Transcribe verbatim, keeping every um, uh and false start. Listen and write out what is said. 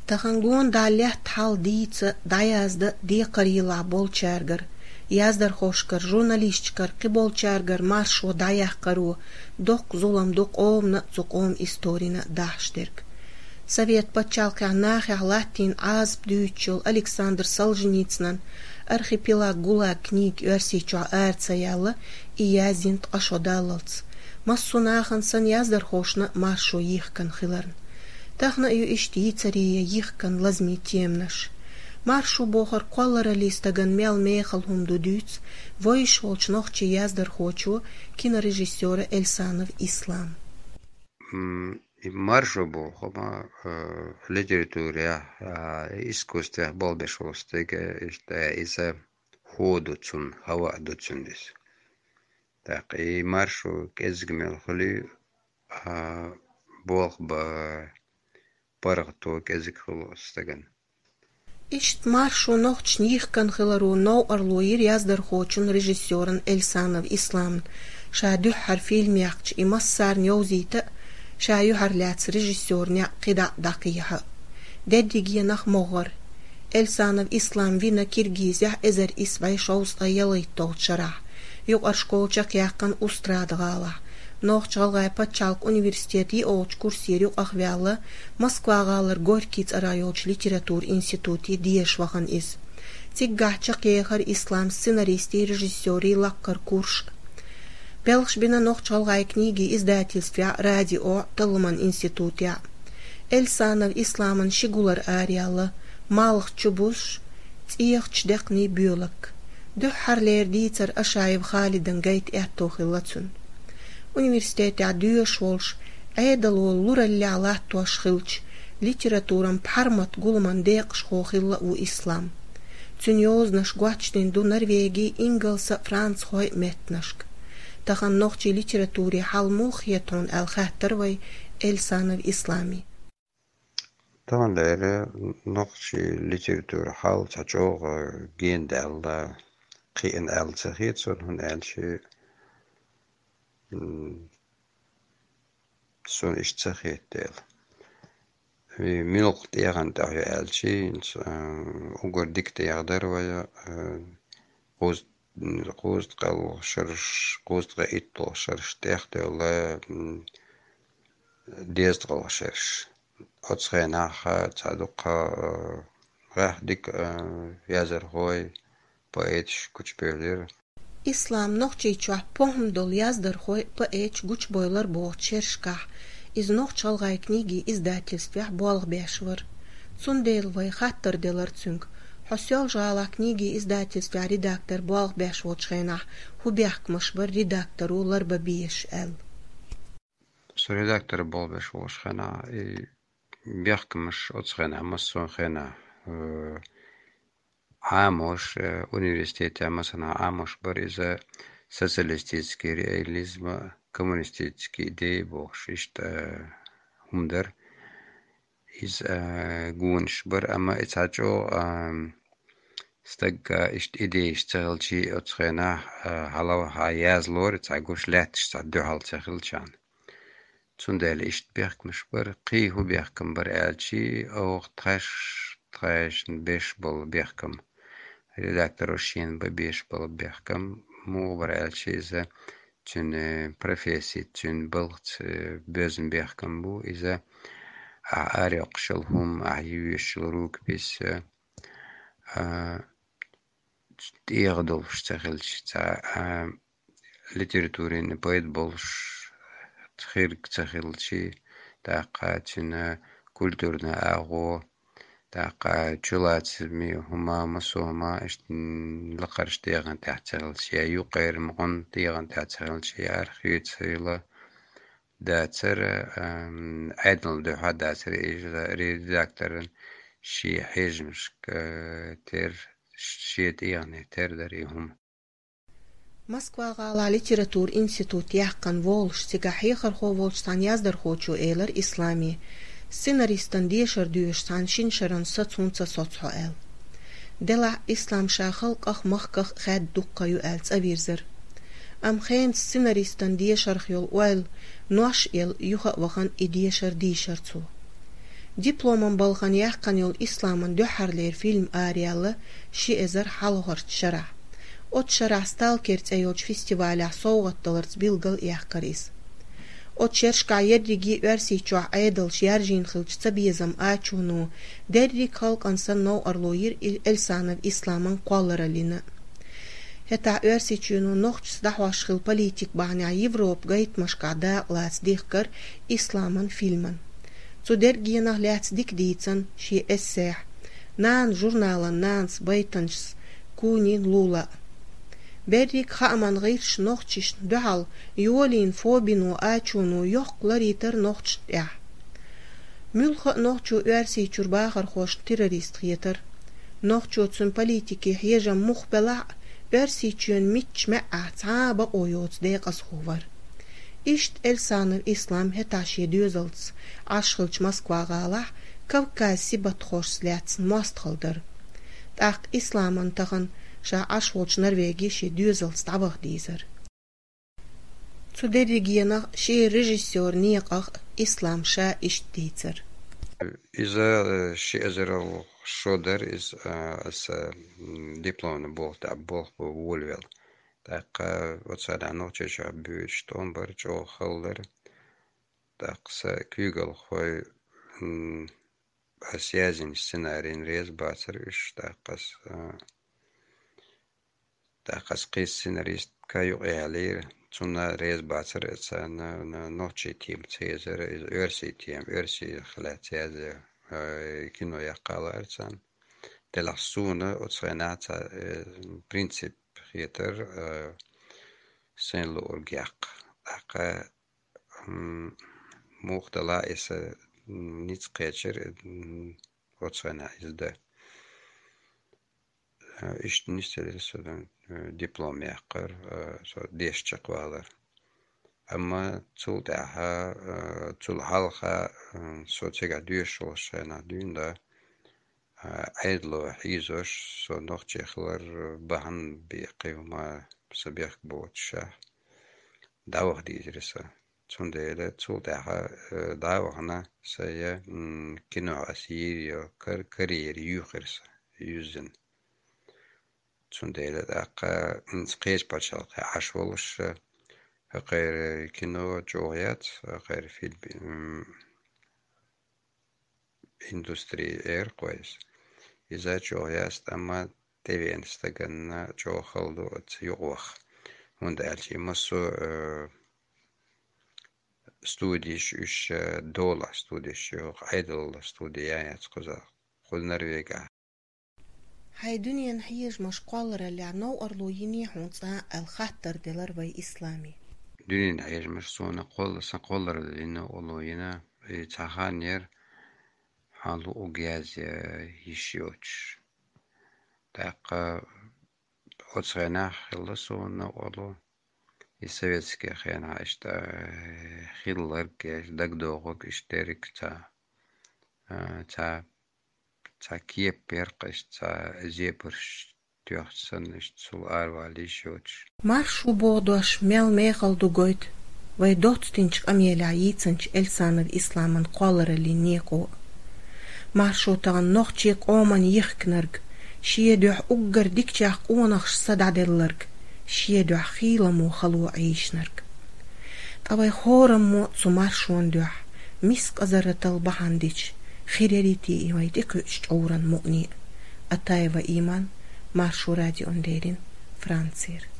Тахангон далях тхал дица даязда диқарила болчаргар. Яздар хошкар, журналистчкар, қиболчаргар, маршо даях кару, док зулам док омна цуком историна дахштерг. Совет подчалка нахя латин азб дючел Александр Солженицын архипелаг ГУЛАГ книг версича арцаялла и язинт ашодаллц. Массунахан сан яздар хошна маршо ихкан хиларн. Тахна ю ишти цария ихкан лазми темнаш. Маршу бохар коллара листаган мел мехал хумду дюц, войшолч нохчи яздар хочу кинорежиссера Эльсанов Ислам. Маршу бохама в литературе искусстве болбешвостыга из-за ходу цун, хава дуцундис. Так и маршу кезгмел хли бог ба паргто кезгхлостаган. Ишт маршу нохч нихкан хилару нау арлуир яздар хочун режиссерен Эльсанов Ислам. Шадю хар фильм яхч и массар ньозита шаю хар ляц режиссерня қида дақиха. Деддигия нах могар. Эльсанов Ислам вина Киргизия эзер исвай шоуста ялайт толчара. Юг аршколчак яққан устрадғала. Нохч галгай патчалк университети олч курсерю ахвяла Москвагалар Горькиц арайолч литератур институти диешвахан из. Тиггачак ехар ислам сценаристи и режиссери лаккар курш. Пелш бина нохч галгай книги издательстве радио Талман институте. Эльсанов Исламан шигулар ариала малх чубуш тиехч декни бюлак. Духарлер дицар ашаев Халидан гайт эттохилацун. Университет адюш волш, айдало луралля латтуаш хилч, литературам пармат гулман дек шхохилла у ислам. Цюньознаш гуачтен ду Норвегии Ингелса Франц хой метнашк. Тахан нохчи литературе халмух етон ал-хаттарвай Эльсанов Ислами. Тахан лэре нохчи литературе хал чачог гендал қиын ал-цахит сон хун алши son istsakhittel vi milq tiagan ta alchi ugur dikte yagdar wa qoz qoz qal shirsh qoz qa itto shirsh tehte la dest qal shirsh otskhena kha tsaduqa rahdik yazar hoy poet kuchbeler Ислам нохчи чуа похм дол яздар хой поэч гуч бойлар бохчершка. Из нохчал гай книги издательстве болг бешвар. Цундел вай хаттар делар цунг. Хосел жала книги издательстве редактор болг бешвочхена. Хубяк машвар редактору ларба биеш эл. Со редактор болг бешвочхена и бяк маш отсхена масон хена. Амош университете مثلا Амош бар из-за социалистический реализм, коммунистический идеи бохш ишт хумдер из гунш бар ама ицачо стаг ишт идеи штелчи отсхена халава хаяз лор ицагуш латш садду халтсахилчан цундел ишт бяхмш бар қи ху бяхкам бар алчи ох траш трашн беш бол бяхкам редактор Ошин Бабеш был бяхкам му бралчи за чун профессии чун болт безн бяхкам бу из-за аряк шалхум аюш рук бис тиагдол штахилч та литературин поэт болш тхирк тхилчи таqa чун культурна аго таqa чулацми хума масома ишт лaqarsh тиаган тахцалчи юqer мгон тиаган тахцалчи архивцила дацер айдл де хадацер редакторын ши хежмшк тер шиет яны тер дарихум Москвага литератур институт яққан волш сигахихар хо волштан яздар хочу эйлер ислами сценаристан дешер дюштан шиншеран сацунца соцхо эл дела ислам шахал қах махках хад дуккаю элц авирзер ам хен сценаристан дешер хьол уэл нош эл юха вахан и дешер дишер цу Дипломын балған яққан ел исламын дөхарлер фильм ариалы ши эзер халғырт шара. От шара сталкерц айолч фестиваля соуғаттылырц билгіл яққарис. От шершка ерриги версичуа айдылш яржин хылч цабизам ачуну дерри халк ансан нау арлоир Эльсанов исламын қуалыралины. Хета версичуну нохчс дахвашхил политик бағня Европ гайтмашка да лац дихкар исламын фильмын. Цудергиенах ляц дикдийцан ши эссех. Нан журналан нанс байтанчс кунин лула. Беррик хааман гайрш нохчиш духал юолин фобину ачуну йоқларитер нохч я. Мюлха нохчу версий чурбахар хош террорист хетер. Нохчу цун политики хежам мухбела версий чун мич меа цаба ойоц деқас хувар. Ишт Эльсанов ислам хеташи дюзалц ашхылч Москваға Кавказ сибат хош сляцн мостхалдыр. Так исламан тағын ша ашволч Норвегии ши дюзалц табақ дейзір. Цудерригиенах ши режиссер ниеқақ ислам ша ишт дейзір. Иза ши эзерал шодер из as дипломны бол та бол волвел. Так вот сада ночи ша бюч что бар чо халдер. Так са кюгел хой асязин сценарий рез бацер иш так ас так ас қис сценарист каю ялер цуна рез бацер это на ночи тим цезер из версии тим версии хлатязер кино яқаларсан теласуна от сената принцип хитер сен лоргяк так мухтала is niet скетчер от сена изда is niet zo диплом яқар со дешче квалар amma zuldaha zulhalha so tega duurschol sena dunda eidlo hizos so nog chechler bahan beqima sabih botsha dawg dizrisa zundele zuldaha dawgna saya kino asir kar karrier yukhirsa yüzün zundele daqa insqesh pachal ashwolsh غير كينو جوهيات غير فيلم إندستري إير كويس إذا جوهيات أما تبين استجنا جو خلدو تيوخ من دالشي مسو ستوديش إيش دولا ستوديش يوخ عيدل ستوديات كذا خذ نرويجا هاي دنيا نحيج مش قالر اللي عنو أرلويني حونصا الخطر دلار باي إسلامي دونين عيش مرسونا قول سنقولر لنا أولوينا تخانير حالو أوجاز يشيوش تاق أتسغنا خلصونا أولو السويتسكي خينا اشتا خيلرك دقدوغك اشترك تا تا تا كيبيرقش تا زيبرش Маршу бодош мел мехал дугойт, вай дотстинч амеля яйцанч Эльсанов исламан қолырали неко. Маршу таган нохчик оман йхкнарг, шиедух уггар дикчах онахш сададелларг, шиедух хиламу халу айшнарг. Тавай хораму цу маршуан дух, миск азаратал бахандич, хирерити ивай дикуч ауран му'ни, атаева иман, Маршу ради ондерин, Францир.